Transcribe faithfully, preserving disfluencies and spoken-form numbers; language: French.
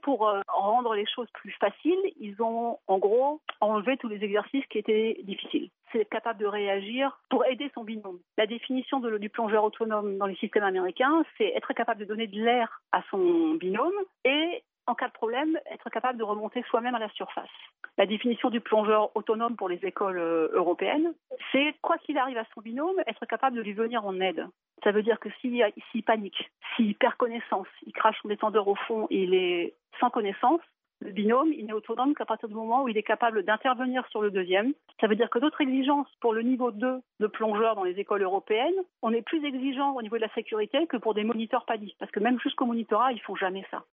pour euh, rendre les choses plus faciles, ils ont en gros enlevé tous les exercices qui étaient difficiles. C'est être capable de réagir pour aider son binôme. La définition de, du plongeur autonome dans les systèmes américains, c'est être capable de donner de l'air à son binôme et, en cas de problème, être capable de remonter soi-même à la surface. La définition du plongeur autonome pour les écoles euh, européennes, c'est, quoi qu'il arrive à son binôme, être capable de lui venir en aide. Ça veut dire que s'il, s'il panique, s'il perd connaissance, il crache son détendeur au fond et il est sans connaissance, le binôme, il n'est autonome qu'à partir du moment où il est capable d'intervenir sur le deuxième. Ça veut dire que d'autres exigences pour le niveau deux de plongeurs dans les écoles européennes, on est plus exigeant au niveau de la sécurité que pour des moniteurs PADI. Parce que même jusqu'au monitorat, ils font jamais ça.